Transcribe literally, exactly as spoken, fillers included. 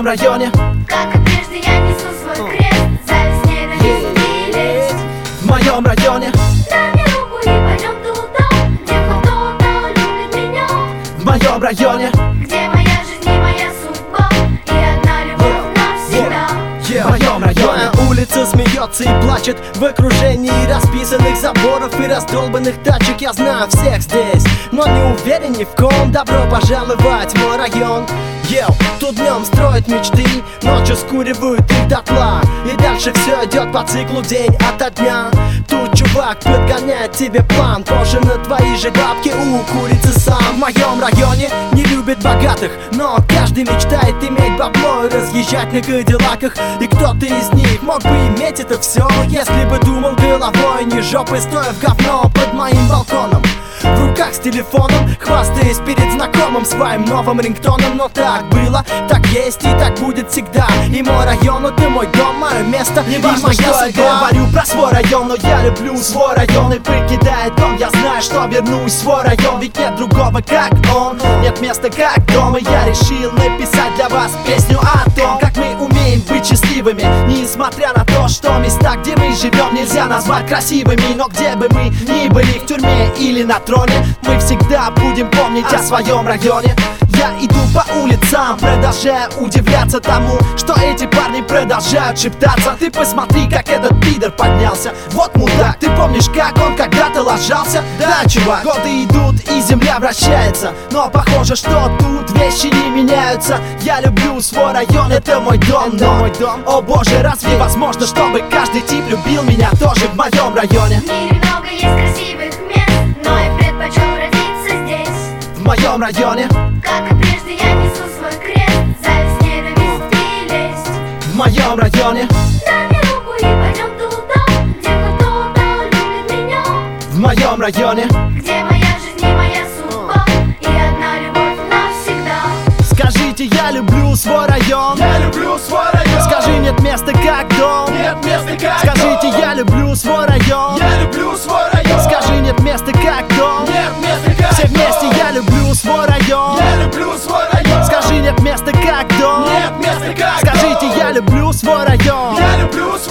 районе. Как и прежде я несу свой крест, зависть, ненависть и лесть. В моем районе. Дай мне руку и пойдем туда, где кто-то любит меня. В моем районе. Где моя жизнь и моя судьба, и одна любовь навсегда. В моем районе. Моя улица смеется и плачет в окружении расписанных заборов и раздолбанных тачек. Я знаю всех здесь, но не уверен ни в ком. Добро пожаловать в мой район. Йоу, тут днем строят мечты, ночью скуривают их дотла. И дальше все идет по циклу день ото дня. Тут чувак подгоняет тебе план, позже на твои же бабки у курицы сам. В моем районе не любят богатых, но каждый мечтает иметь бабло и разъезжать на кадиллаках. И кто-то из них мог бы иметь это все, если бы думал головой, не жопой, стоя в говно под моим балконом. В руках с телефоном, хвастаясь перед знакомым своим новым рингтоном. Но так было, так есть и так будет всегда. И мой район — это мой дом, мое место, Не и важно, моя что я судьба. говорю про свой район, но я люблю свой район. И покидая дом, я знаю, что вернусь в свой район. Ведь нет другого, как он, нет места, как дома. Я решил написать для вас песню о том, как мы умеем быть счастливыми, несмотря на то, что места, где мы живем, нельзя назвать красивыми. Но где бы мы ни были, в тюрьме или на троне, мы всегда будем помнить о своем районе. Я иду по улицам, продолжая удивляться тому, что эти парни продолжают шептаться. Ты посмотри, как этот пидор поднялся. Вот мудак, ты помнишь, как он когда-то ложался? Да, чувак, годы идут и земля вращается, но похоже, что тут вещи не меняются. Я люблю свой район, это мой дом, но мой дом. О боже, разве возможно, чтобы каждый тип любил меня тоже в моем районе? В мире много есть красивых мест, но я предпочел родиться здесь. В моем районе. Как и прежде я несу свой крест, зависть, ненависть и лесть. В моем районе. Дай мне руку и пойдем туда, где кто-то любит меня. В моем районе. Где моя жизнь и моя судьба, и одна любовь навсегда. Скажите, я люблю свой район. Я люблю свой район. Скажи, нет места, как дом. Нет места, как Скажите, дом. я люблю свой район. Я люблю свой район. Скажи, нет места, как дом. Нет места, как Все вместе, я люблю свой район. Я люблю свой район. Скажи, нет места, как дом. Нет места, как Скажите, я люблю свой район. Я люблю свой